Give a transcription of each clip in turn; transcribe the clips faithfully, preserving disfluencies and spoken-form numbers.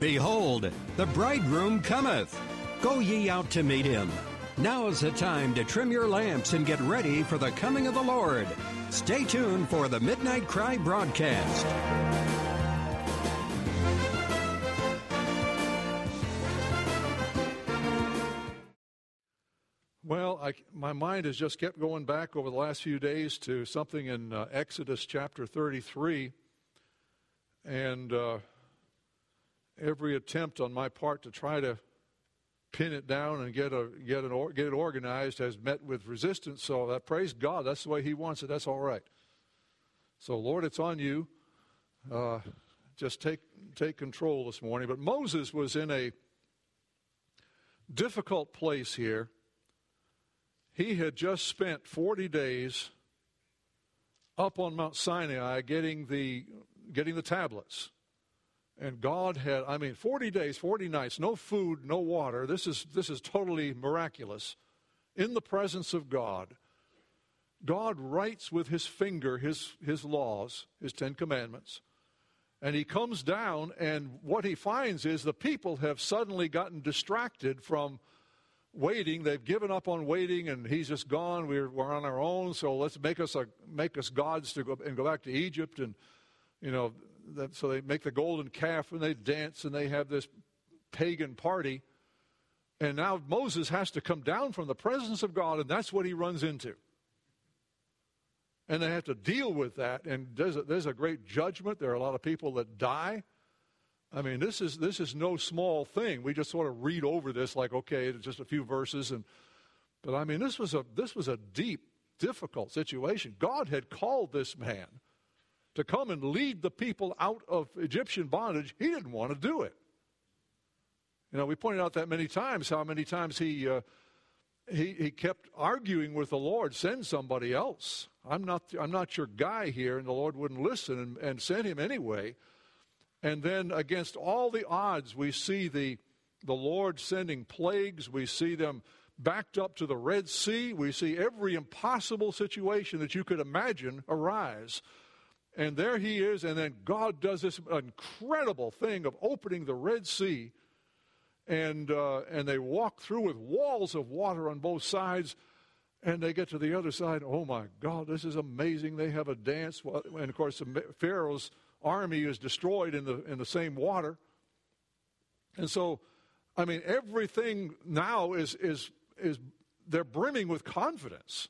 Behold, the bridegroom cometh. Go ye out to meet him. Now is the time to trim your lamps and get ready for the coming of the Lord. Stay tuned for the Midnight Cry broadcast. Well, I, my mind has just kept going back over the last few days to something in uh, Exodus chapter thirty-three. And uh, every attempt on my part to try to pin it down and get a get an or, get it organized has met with resistance. So that, praise God, that's the way He wants it. That's all right. So Lord, it's on you. Uh, just take take control this morning. But Moses was in a difficult place here. He had just spent forty days up on Mount Sinai getting the getting the tablets. And God had, I mean, forty days, forty nights, no food, no water. This is this is totally miraculous. In the presence of God, God writes with His finger His, his laws, His Ten Commandments. And He comes down, and what He finds is the people have suddenly gotten distracted from waiting. They've given up on waiting, and He's just gone. We're, we're on our own, so let's make us a, make us gods to go and go back to Egypt. And, you know, that, so they make the golden calf, and they dance, and they have this pagan party. And now Moses has to come down from the presence of God, and that's what he runs into. And they have to deal with that, and there's a, there's a great judgment. There are a lot of people that die. I mean, this is this is no small thing. We just sort of read over this like, okay, it's just a few verses, and but I mean, this was a this was a deep, difficult situation. God had called this man to come and lead the people out of Egyptian bondage. He didn't want to do it. You know, we pointed out that many times how many times he uh, he he kept arguing with the Lord, send somebody else. I'm not I'm not your guy here, and the Lord wouldn't listen and, and sent him anyway. And then against all the odds, we see the the Lord sending plagues. We see them backed up to the Red Sea. We see every impossible situation that you could imagine arise. And there he is, and then God does this incredible thing of opening the Red Sea, and uh, and they walk through with walls of water on both sides, and they get to the other side. Oh my God, this is amazing! They have a dance, and of course, Pharaoh's army is destroyed in the in the same water. And so, I mean, everything now is is is they're brimming with confidence.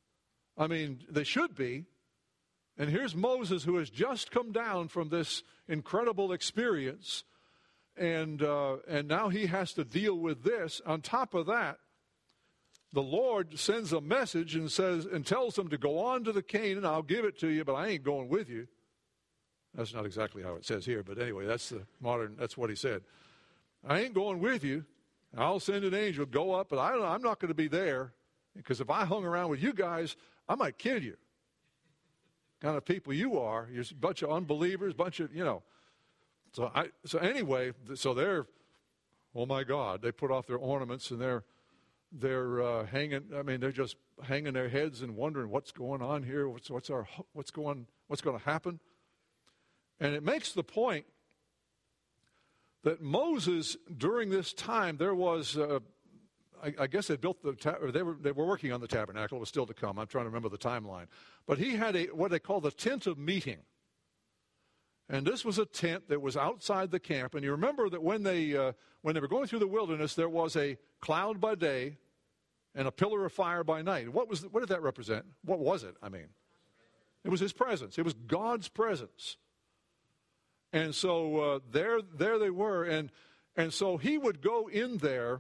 I mean, they should be. And here's Moses, who has just come down from this incredible experience, and uh, and now he has to deal with this. On top of that, the Lord sends a message and says and tells them to go on to the Canaan. I'll give it to you, but I ain't going with you. That's not exactly how it says here, but anyway, that's the modern. That's what he said. I ain't going with you. I'll send an angel, go up, but I don't, I'm not going to be there, because if I hung around with you guys, I might kill you. Kind of people you are. You're a bunch of unbelievers, bunch of, you know. So I. So anyway, so they're, oh my God, they put off their ornaments and they're they're uh, hanging. I mean, they're just hanging their heads and wondering what's going on here. What's what's our what's going what's going to happen? And it makes the point that Moses, during this time, there was. Uh, I, I guess they built the ta- or they were they were working on the tabernacle. It was still to come. I'm trying to remember the timeline. But he had a what they call the tent of meeting, and this was a tent that was outside the camp. And you remember that when they uh, when they were going through the wilderness, there was a cloud by day and a pillar of fire by night. What was what did that represent? What was it? I mean, it was His presence. It was God's presence. And so uh, there there they were, and and so he would go in there.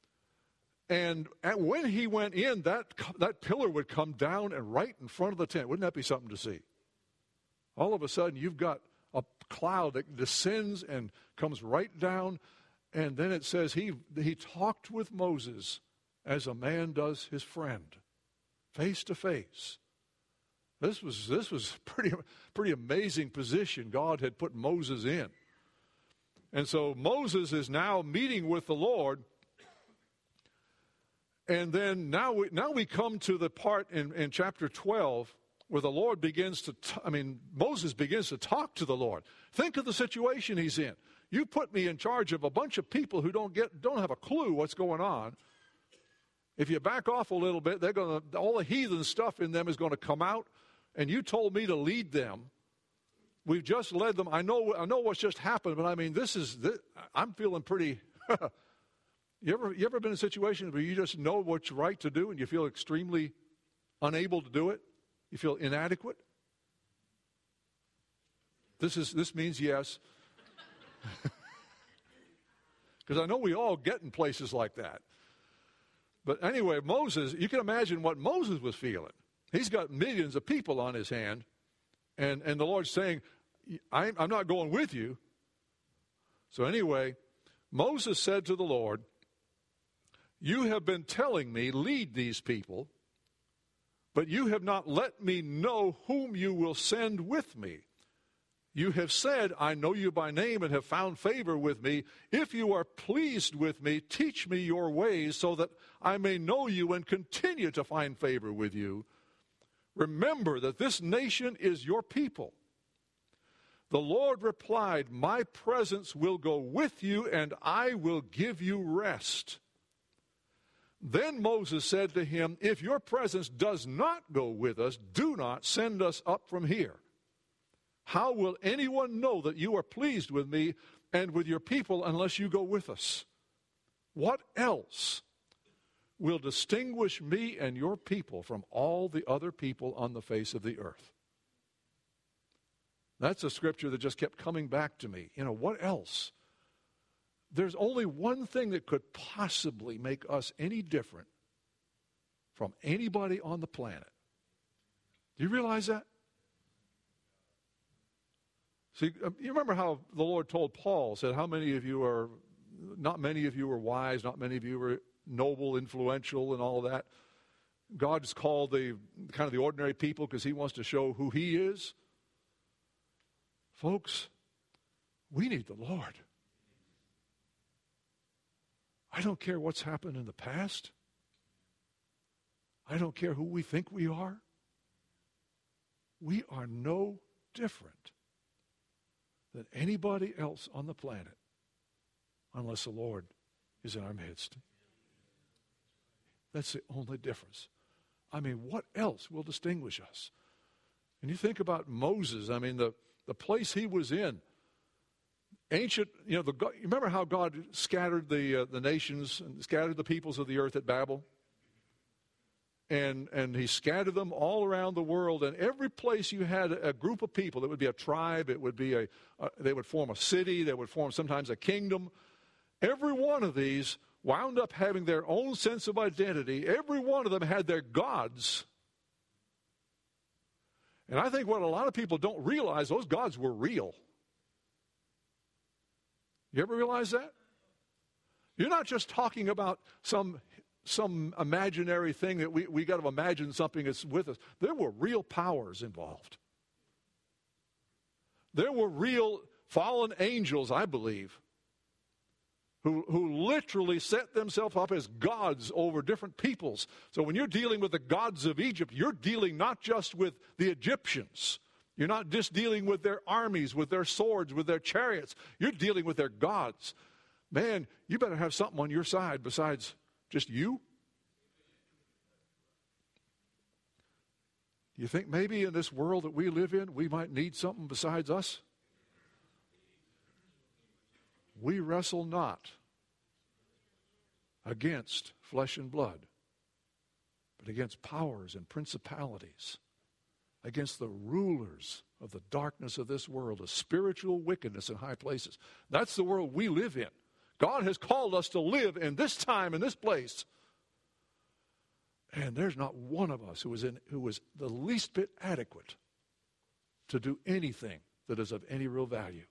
And when he went in, that that pillar would come down and right in front of the tent. Wouldn't that be something to see? All of a sudden, you've got a cloud that descends and comes right down. And then it says he he talked with Moses as a man does his friend, face to face. This was this was pretty pretty amazing position God had put Moses in. And so Moses is now meeting with the Lord. And then now we, now we come to the part in, in chapter twelve where the Lord begins to, t- I mean, Moses begins to talk to the Lord. Think of the situation he's in. you put me in charge of a bunch of people who don't get, don't have a clue what's going on. If you back off a little bit, they're going to, all the heathen stuff in them is going to come out, and you told me to lead them. We've just led them. I know, I know what's just happened, but I mean, this is, this, I'm feeling pretty, you ever, you ever been in a situation where you just know what's right to do and you feel extremely unable to do it? You feel inadequate? This is, this means yes. Because I know we all get in places like that. But anyway, Moses, you can imagine what Moses was feeling. He's got millions of people on his hand, and, and the Lord's saying, I'm, I'm not going with you. So anyway, Moses said to the Lord, you have been telling me, lead these people, but you have not let me know whom you will send with me. You have said, I know you by name and have found favor with me. If you are pleased with me, teach me your ways so that I may know you and continue to find favor with you. Remember that this nation is your people. The Lord replied, my presence will go with you and I will give you rest. Then Moses said to him, if your presence does not go with us, do not send us up from here. How will anyone know that you are pleased with me and with your people unless you go with us? What else will distinguish me and your people from all the other people on the face of the earth? That's a scripture that just kept coming back to me. You know, what else? There's only one thing that could possibly make us any different from anybody on the planet. Do you realize that? See, you remember how the Lord told Paul, said, how many of you are, not many of you are wise, not many of you are noble, influential, and all that. God's called the kind of the ordinary people because he wants to show who he is. Folks, we need the Lord. I don't care what's happened in the past. I don't care who we think we are. We are no different than anybody else on the planet unless the Lord is in our midst. That's the only difference. I mean, what else will distinguish us? And you think about Moses, I mean, the, the place he was in, ancient, you know, the, you remember how God scattered the, uh, the nations and scattered the peoples of the earth at Babel? And and he scattered them all around the world, and every place you had a group of people, it would be a tribe, it would be a, uh, they would form a city, they would form sometimes a kingdom. Every one of these wound up having their own sense of identity. Every one of them had their gods. And I think what a lot of people don't realize, those gods were real. You ever realize that? You're not just talking about some some imaginary thing that we, we got to imagine something that's with us. There were real powers involved. There were real fallen angels, I believe, who, who literally set themselves up as gods over different peoples. So when you're dealing with the gods of Egypt, you're dealing not just with the Egyptians. You're not just dealing with their armies, with their swords, with their chariots. You're dealing with their gods. Man, you better have something on your side besides just you? You think maybe in this world that we live in, we might need something besides us? We wrestle not against flesh and blood, but against powers and principalities, against the rulers of the darkness of this world, a spiritual wickedness in high places. That's the world we live in. God has called us to live in this time, in this place. And there's not one of us who is in, who is the least bit adequate to do anything that is of any real value.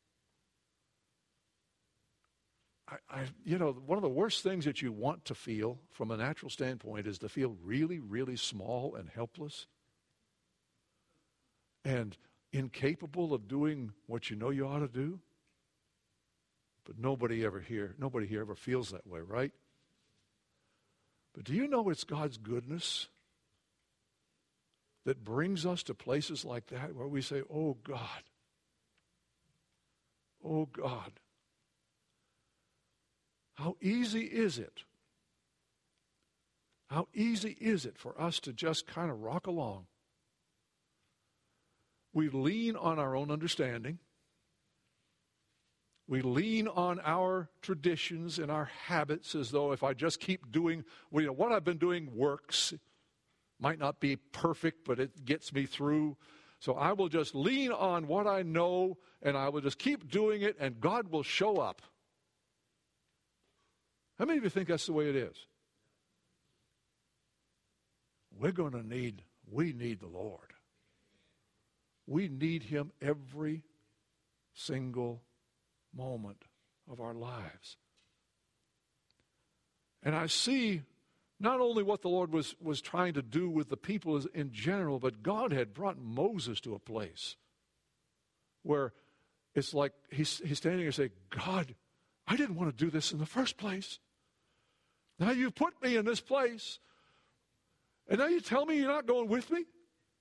I, I, you know, one of the worst things that you want to feel from a natural standpoint is to feel really, really small and helpless and incapable of doing what you know you ought to do. But nobody ever here, nobody here ever feels that way, right? But do you know it's God's goodness that brings us to places like that where we say, oh God, oh God, How easy is it? How easy is it for us to just kind of rock along? We lean on our own understanding. We lean on our traditions and our habits as though if I just keep doing, well, you know, what I've been doing works. Might not be perfect, but it gets me through. So I will just lean on what I know, and I will just keep doing it, and God will show up. How many of you think that's the way it is? We're going to need, we need the Lord. We need Him every single moment of our lives. And I see not only what the Lord was, was trying to do with the people in general, but God had brought Moses to a place where it's like he's, he's standing there saying, God, I didn't want to do this in the first place. Now you've put me in this place, and now you tell me you're not going with me?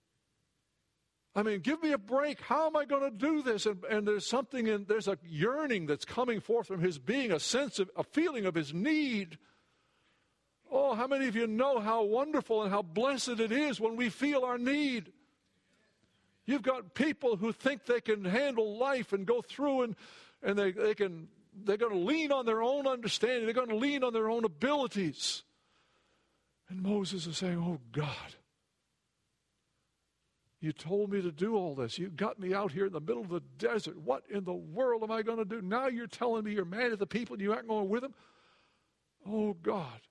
I mean, give me a break. How am I going to do this? And, and there's something in, there's a yearning that's coming forth from his being, a sense of, a feeling of his need. Oh, how many of you know how wonderful and how blessed it is when we feel our need? You've got people who think they can handle life and go through and, and they, they can, they're going to lean on their own understanding. They're going to lean on their own abilities. And Moses is saying, oh, God, you told me to do all this. You got me out here in the middle of the desert. What in the world am I going to do? Now you're telling me you're mad at the people and you aren't going with them? Oh, God.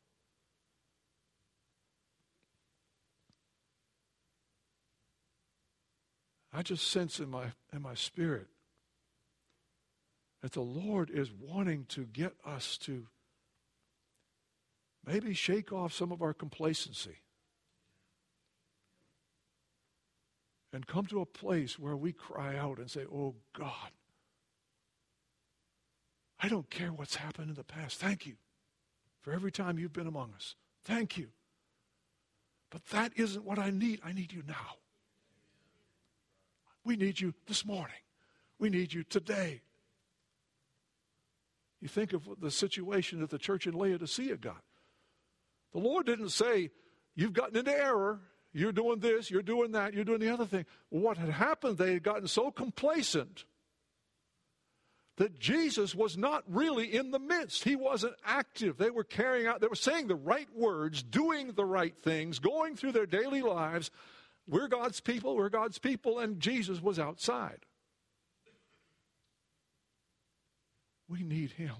I just sense in my, in my spirit that the Lord is wanting to get us to maybe shake off some of our complacency and come to a place where we cry out and say, oh, God, I don't care what's happened in the past. Thank you for every time you've been among us. Thank you. But that isn't what I need. I need you now. We need you this morning. We need you today. You think of the situation that the church in Laodicea got. The Lord didn't say, you've gotten into error. You're doing this, you're doing that, you're doing the other thing. What had happened, they had gotten so complacent that Jesus was not really in the midst. He wasn't active. They were carrying out, they were saying the right words, doing the right things, going through their daily lives. We're God's people, we're God's people, and Jesus was outside. We need Him.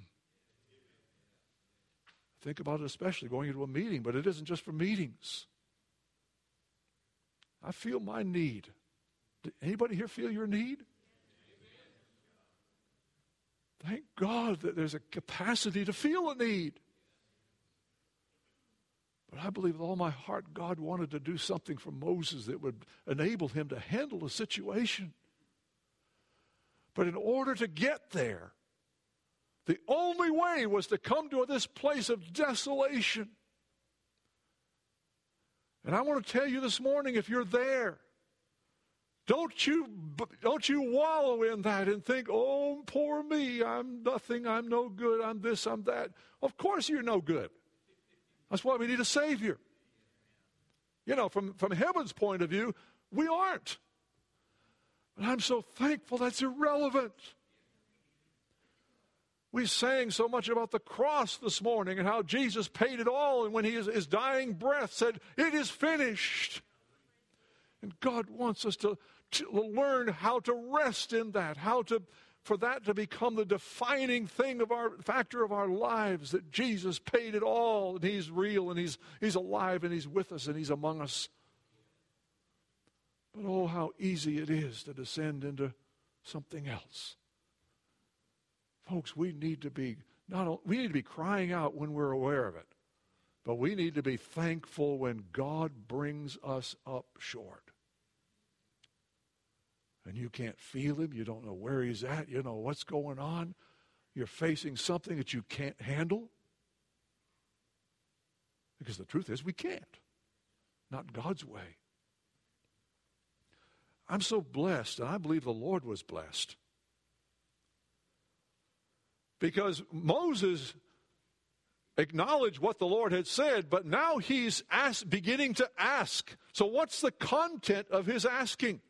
Think about it, especially going into a meeting, but it isn't just for meetings. I feel my need. Did anybody here feel your need? Thank God that there's a capacity to feel a need. But I believe with all my heart God wanted to do something for Moses that would enable him to handle the situation. But in order to get there, the only way was to come to this place of desolation. And I want to tell you this morning, if you're there, don't you, don't you wallow in that and think, oh, poor me, I'm nothing, I'm no good, I'm this, I'm that. Of course you're no good. That's why we need a Savior. You know, from, from heaven's point of view, we aren't. But I'm so thankful that's irrelevant. We sang so much about the cross this morning and how Jesus paid it all, and when he, his dying breath said, it is finished. And God wants us to, to learn how to rest in that, how to, for that to become the defining thing of our factor of our lives, that Jesus paid it all, and he's real, and he's, he's alive, and he's with us, and he's among us. But oh, how easy it is to descend into something else. Folks, we need to be not we need to be crying out when we're aware of it, but we need to be thankful when God brings us up short. And you can't feel him, you don't know where he's at, you know what's going on. You're facing something that you can't handle. Because the truth is we can't. Not God's way. I'm so blessed, and I believe the Lord was blessed. Because Moses acknowledged what the Lord had said, but now he's ask, beginning to ask. So what's the content of his asking?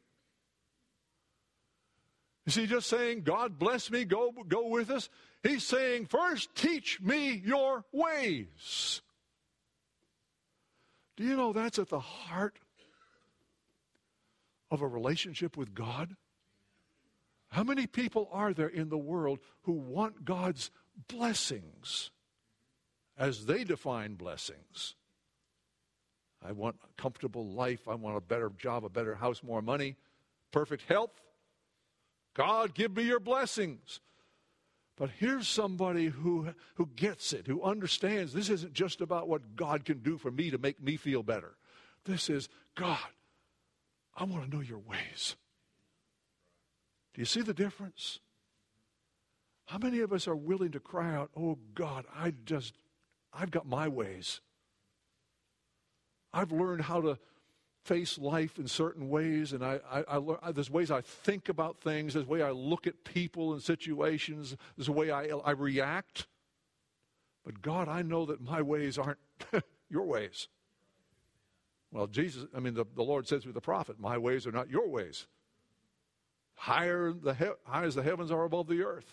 Is he just saying, God bless me, go, go with us? He's saying, first teach me your ways. Do you know that's at the heart of a relationship with God? How many people are there in the world who want God's blessings as they define blessings? I want a comfortable life. I want a better job, a better house, more money, perfect health. God, give me your blessings. But here's somebody who, who gets it, who understands this isn't just about what God can do for me to make me feel better. This is, God, I want to know your ways. Do you see the difference? How many of us are willing to cry out, oh God, I just, I've got my ways. I've learned how to face life in certain ways, and I, I, I learn, there's ways I think about things, there's way I look at people and situations, there's a way I, I react. But God, I know that my ways aren't your ways. Well, Jesus, I mean, the, the Lord said through the prophet, my ways are not your ways. Higher the he- high as the heavens are above the earth.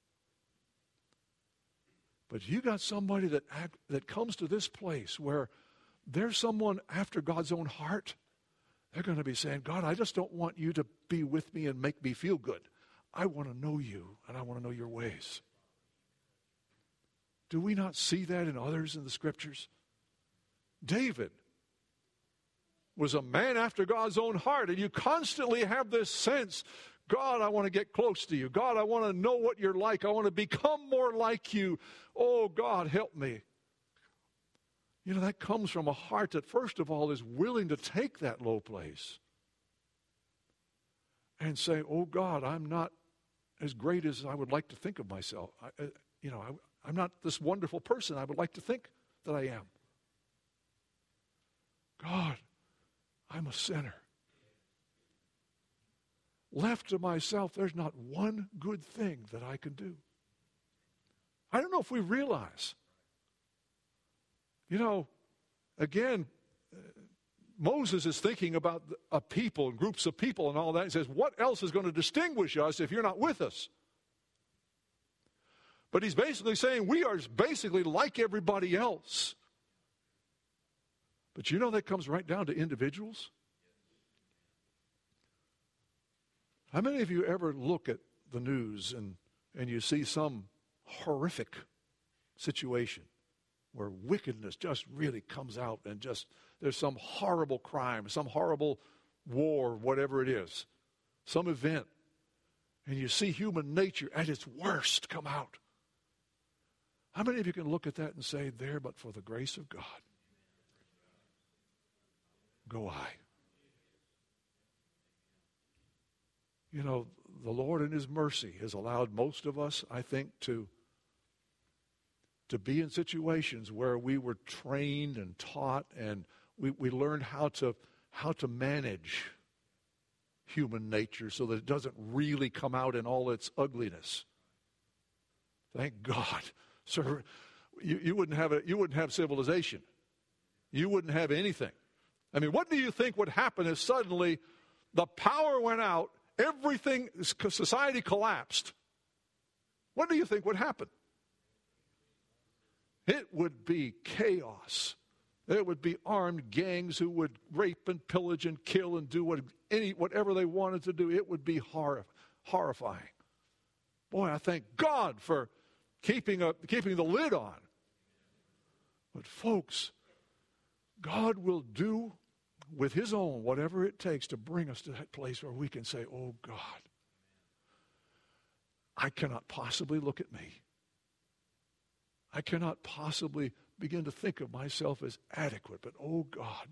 But you got somebody that act, that comes to this place where there's someone after God's own heart. They're going to be saying, God, I just don't want you to be with me and make me feel good. I want to know you, and I want to know your ways. Do we not see that in others in the Scriptures? David was a man after God's own heart, and you constantly have this sense, God, I want to get close to you. God, I want to know what you're like. I want to become more like you. Oh, God, help me. You know, that comes from a heart that, first of all, is willing to take that low place and say, oh, God, I'm not as great as I would like to think of myself. I, uh, you know, I, I'm not this wonderful person I would like to think that I am. God, I'm a sinner. Left to myself, there's not one good thing that I can do. I don't know if we realize. You know, again, uh, Moses is thinking about a people and groups of people and all that. He says, what else is going to distinguish us if you're not with us? But he's basically saying we are basically like everybody else. But you know that comes right down to individuals. How many of you ever look at the news and, and you see some horrific situation where wickedness just really comes out and just there's some horrible crime, some horrible war, whatever it is, some event, and you see human nature at its worst come out? How many of you can look at that and say, there but for the grace of God, go I? You know, the Lord in his mercy has allowed most of us, I think, to to be in situations where we were trained and taught and we, we learned how to how to manage human nature so that it doesn't really come out in all its ugliness. Thank God. Sir, you, you wouldn't have a, you wouldn't have civilization. You wouldn't have anything. I mean, what do you think would happen if suddenly the power went out, everything, society collapsed? What do you think would happen? It would be chaos. There would be armed gangs who would rape and pillage and kill and do what, any, whatever they wanted to do. It would be hor- horrifying. Boy, I thank God for keeping, a, keeping the lid on. But folks, God will do with his own whatever it takes to bring us to that place where we can say, oh God, I cannot possibly look at me. I cannot possibly begin to think of myself as adequate, but oh God,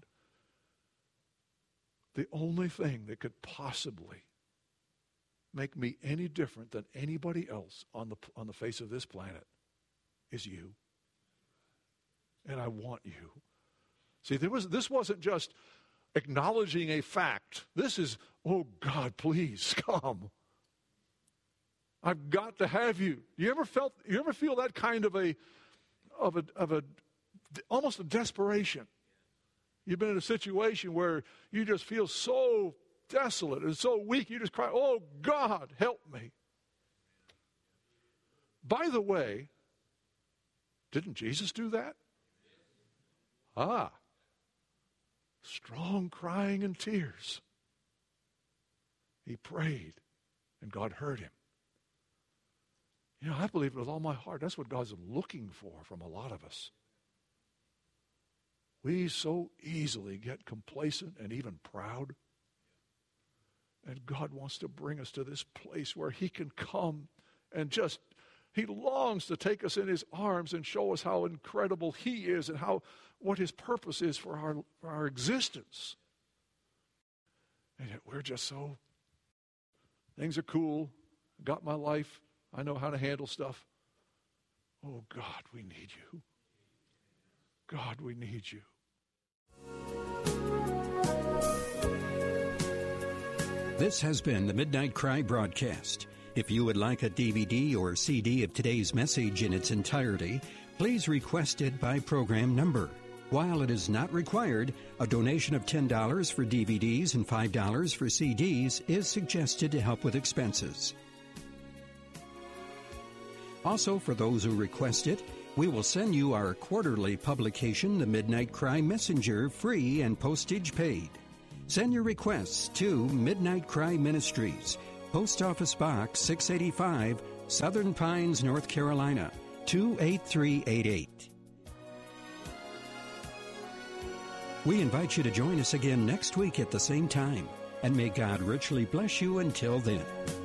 the only thing that could possibly make me any different than anybody else on the on the face of this planet is you. And I want you. See, there was this wasn't just acknowledging a fact. This is, oh God, please come. I've got to have you. You ever felt? You ever feel that kind of a of a, of a almost a desperation. You've been in a situation where you just feel so desolate and so weak, you just cry, oh, God, help me. By the way, didn't Jesus do that? Ah, strong crying and tears. He prayed, and God heard him. You know, I believe with all my heart, that's what God's looking for from a lot of us. We so easily get complacent and even proud. And God wants to bring us to this place where he can come and just, he longs to take us in his arms and show us how incredible he is and how what his purpose is for our, for our existence. And yet we're just so, things are cool, got my life, I know how to handle stuff. Oh, God, we need you. God, we need you. This has been the Midnight Cry broadcast. If you would like a D V D or C D of today's message in its entirety, please request it by program number. While it is not required, a donation of ten dollars for D V Ds and five dollars for C Ds is suggested to help with expenses. Also, for those who request it, we will send you our quarterly publication, The Midnight Cry Messenger, free and postage paid. Send your requests to Midnight Cry Ministries, Post Office Box six eighty-five, Southern Pines, North Carolina, two eight three eight eight. We invite you to join us again next week at the same time, and may God richly bless you until then.